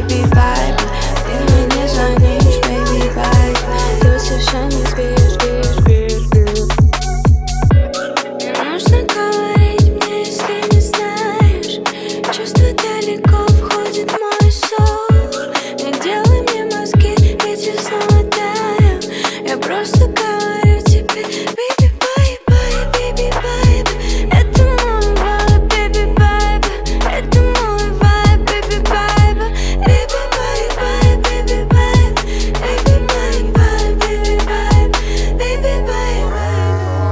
baby, bye. Ты мне не звонишь, baby, bye. Ты совершенно не спишь. Не нужно говорить мне, если не знаешь. Чувство далеко входит в мой сон. Не делай мне мозги, ведь я снова таю. Я просто говорю тебе, baby, bye, bye, baby, bye. Это мой vibe, baby, bye. Это мой vibe, baby, bye. Baby, bye, bye, baby, bye. Baby, bye, bye, baby, bye. Baby, bye, bye.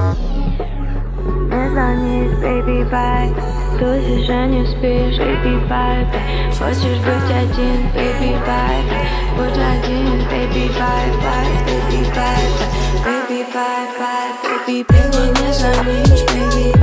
Не звонишь, baby, bye. Тусишь, а не спишь, baby, bye. Хочешь быть один, baby, bye. Будь один, baby, bye, bye, baby, bye. Baby, bye, bye, baby, ты мне не звонишь, baby.